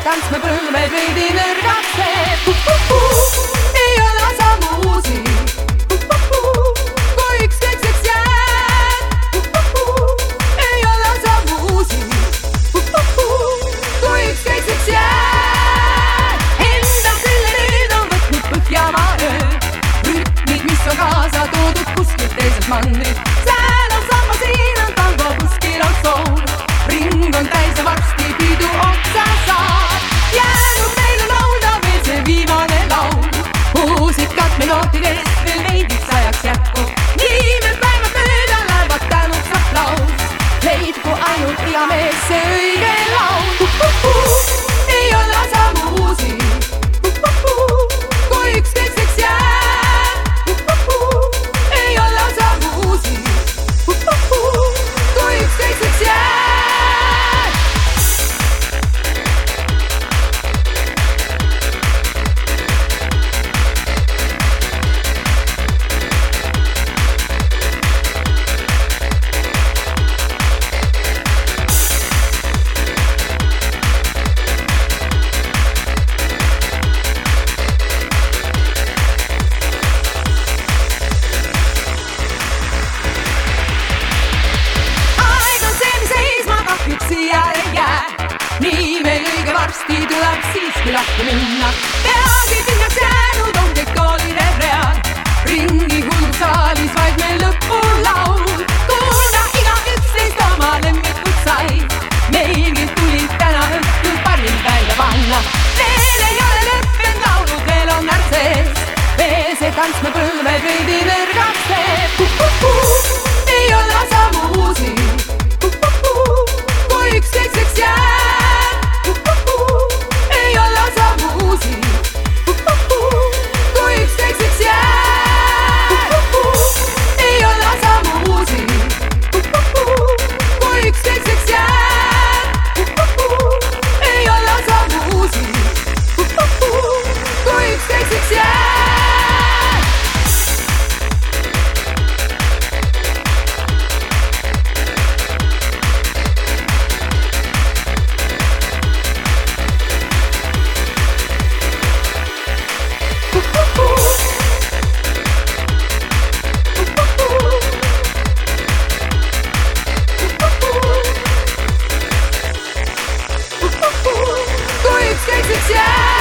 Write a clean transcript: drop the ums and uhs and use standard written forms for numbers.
tants me põlved veidi nõrgaks teeb. Ei ole samu uusi, kui ükskõikseks jääb. Ei ole samu uusi, kui ükskõikseks jääb. Enda selle nüüd on võtnud Põhjamaa öö, rütmid, mis on kaasa toodud kuskilt teiselt mandrit. Sääl on samba, siin on tango, kuskil on sool. Ring on täis ja varsti pidu otsa saab. Jäänud meil on laulda veel see viimane laul. Muusikat meil nootidest veel veidiks ajaks jätkub. Nii meil päevad mööda lähevad tänuks aplaus. Leidku ainult iga mees see õige laul. Ei ole samu uusi, kui ükskõikseks jääb. Ei ole samu uusi, kui ükskõikseks jääb. Nii meil õige varsti tuleb siiski lahti minna. Peagi tühjaks jäänud on kõik koolide read. Ringi hullub saalis vaid meil lõpulaul. Kuulda igaüks neist oma lemmikud sai. Meilgi tuli täna õhtul parim välja panna. Veel ei ole lõppenud laulud, veel on närv sees. Veel see tants me põlved veidi nõrgaks teeb. Ei ole samu uusi, kui ükskõikseks jääb. Ei ole samu uusi, kui ükskõikseks jääb. Ei ole samu uusi, kui ükskõikseks jääb. Ei ole samu uusi, kui ükskõikseks jääb. Kui ükskõikseks jääb.